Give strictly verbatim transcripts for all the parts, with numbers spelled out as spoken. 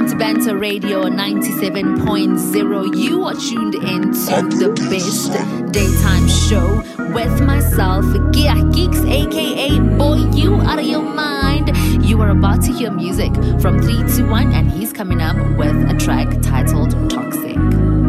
Welcome to Banter Radio ninety-seven point zero. You are tuned in to the best daytime show with myself, Gia Geeks, aka Boy You Out of Your Mind. You are about to hear music from three two one, and he's coming up with a track titled Toxic.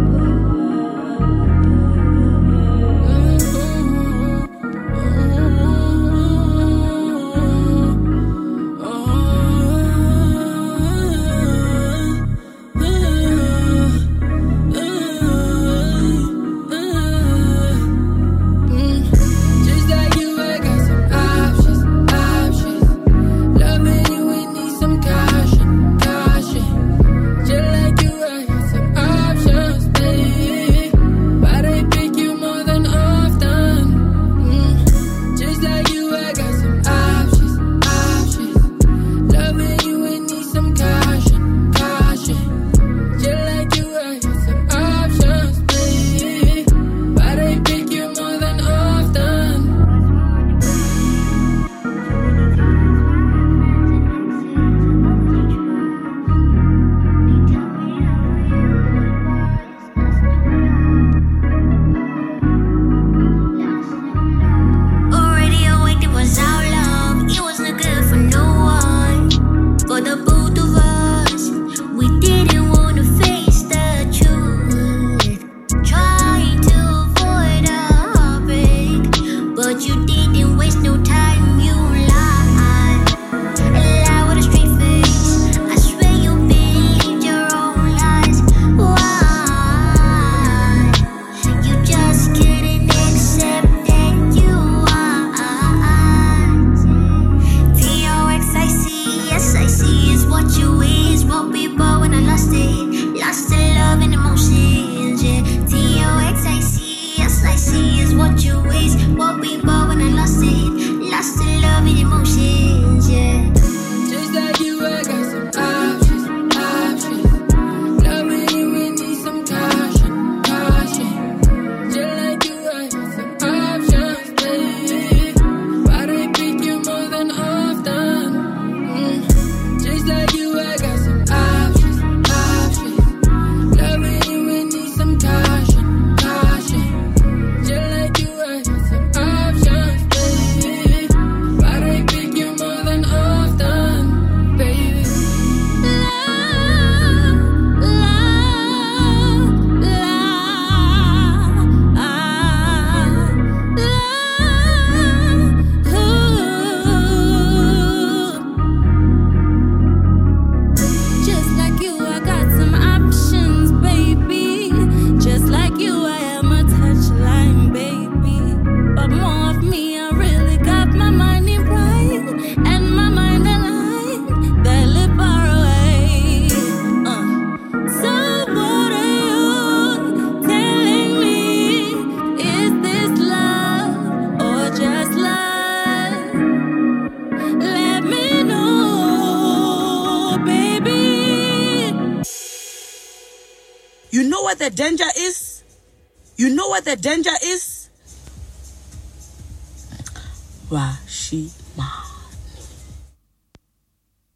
The danger is, you know what the danger is? Washi.